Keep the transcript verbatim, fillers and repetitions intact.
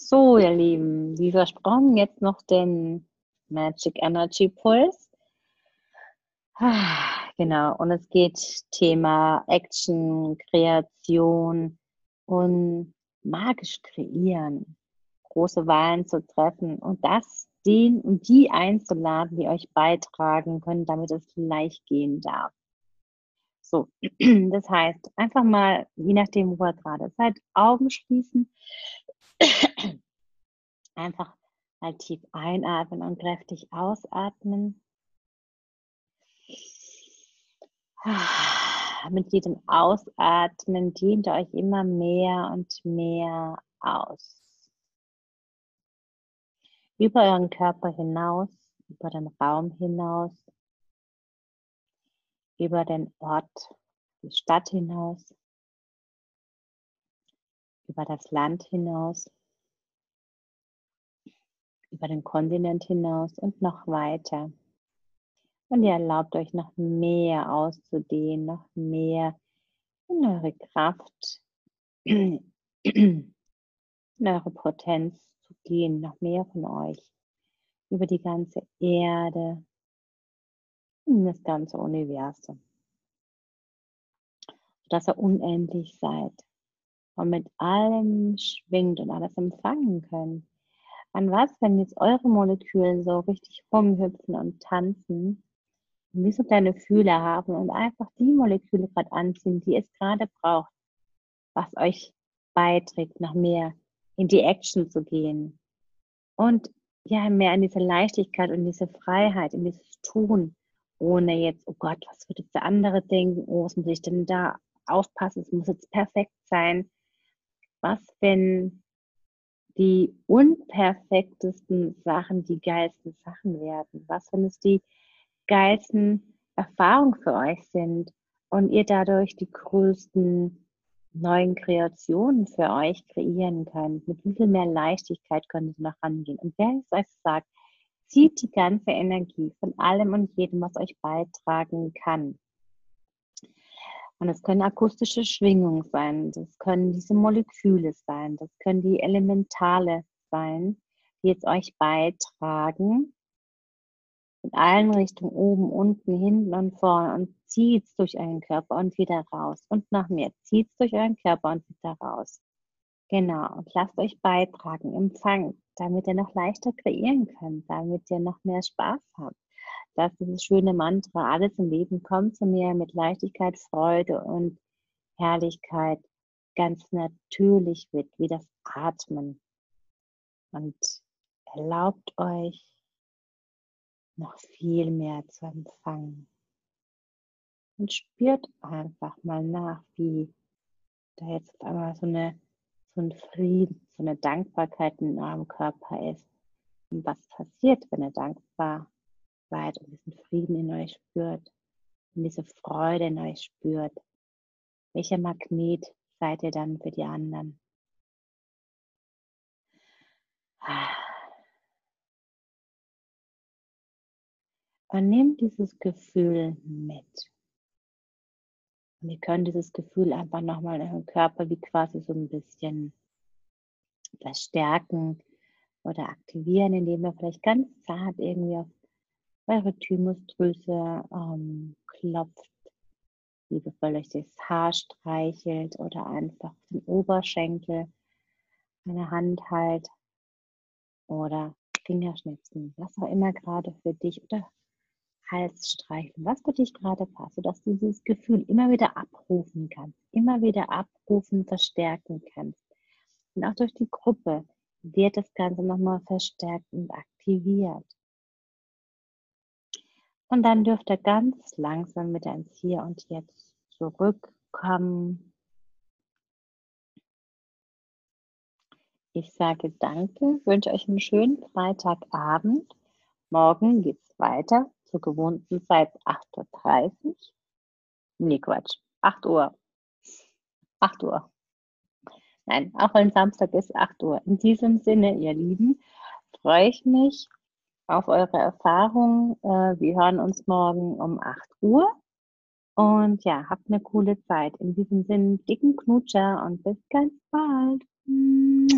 So, ihr Lieben, wie versprochen, jetzt noch den Magic Energy Pulse. Ah, Genau, und es geht Thema Action, Kreation und magisch kreieren, große Wahlen zu treffen und das, den und die einzuladen, die euch beitragen können, damit es leicht gehen darf. So, das heißt, einfach mal, je nachdem, wo ihr gerade seid, Augen schließen. Einfach mal tief einatmen und kräftig ausatmen. Mit jedem Ausatmen dehnt ihr euch immer mehr und mehr aus. Über euren Körper hinaus, über den Raum hinaus, über den Ort, die Stadt hinaus, über das Land hinaus, über den Kontinent hinaus und noch weiter. Und ihr erlaubt euch noch mehr auszudehnen, noch mehr in eure Kraft, in eure Potenz zu gehen, noch mehr von euch über die ganze Erde und das ganze Universum, sodass ihr unendlich seid und mit allem schwingt und alles empfangen könnt. An was, wenn jetzt eure Moleküle so richtig rumhüpfen und tanzen, und wie so kleine Fühler haben und einfach die Moleküle gerade anziehen, die es gerade braucht, was euch beiträgt, noch mehr in die Action zu gehen und ja, mehr in diese Leichtigkeit und diese Freiheit, in dieses Tun, ohne jetzt, oh Gott, was wird jetzt der andere denken, oh, was muss ich denn da aufpassen, es muss jetzt perfekt sein. Was, wenn die unperfektesten Sachen die geilsten Sachen werden? Was, wenn es die geilsten Erfahrungen für euch sind und ihr dadurch die größten neuen Kreationen für euch kreieren könnt? Mit wie viel mehr Leichtigkeit könnt ihr noch rangehen? Und wer es euch sagt, zieht die ganze Energie von allem und jedem, was euch beitragen kann. Und es können akustische Schwingungen sein, das können diese Moleküle sein, das können die Elementale sein, die jetzt euch beitragen, in allen Richtungen, oben, unten, hinten und vorne, und zieht es durch euren Körper und wieder raus und noch mehr, zieht es durch euren Körper und wieder raus. Genau, und lasst euch beitragen, empfangen, damit ihr noch leichter kreieren könnt, damit ihr noch mehr Spaß habt. Dass dieses schöne Mantra, alles im Leben kommt zu mir mit Leichtigkeit, Freude und Herrlichkeit, ganz natürlich wird, wie das Atmen. Und erlaubt euch, noch viel mehr zu empfangen. Und spürt einfach mal nach, wie da jetzt auf einmal so, eine, so ein Frieden, so eine Dankbarkeit in eurem Körper ist. Und was passiert, wenn ihr dankbar seid und diesen Frieden in euch spürt und diese Freude in euch spürt? Welcher Magnet seid ihr dann für die anderen? Und nehmt dieses Gefühl mit. Und ihr könnt dieses Gefühl einfach nochmal in eurem Körper wie quasi so ein bisschen verstärken oder aktivieren, indem ihr vielleicht ganz zart irgendwie auf eure Thymusdrüse ähm, klopft, liebevoll euch das Haar streichelt oder einfach den Oberschenkel, eine Hand halt oder Fingerschnipsen, was auch immer gerade für dich, oder Hals streicheln, was für dich gerade passt, sodass du dieses Gefühl immer wieder abrufen kannst, immer wieder abrufen, verstärken kannst. Und auch durch die Gruppe wird das Ganze nochmal verstärkt und aktiviert. Und dann dürft ihr ganz langsam wieder ins Hier und Jetzt zurückkommen. Ich sage danke, wünsche euch einen schönen Freitagabend. Morgen geht es weiter zur gewohnten Zeit acht Uhr dreißig. Nee, Quatsch, acht Uhr. acht Uhr. Nein, auch wenn Samstag ist, acht Uhr. In diesem Sinne, ihr Lieben, freue ich mich auf eure Erfahrungen. Äh, Wir hören uns morgen um acht Uhr. Und ja, habt eine coole Zeit. In diesem Sinne, dicken Knutscher und bis ganz bald.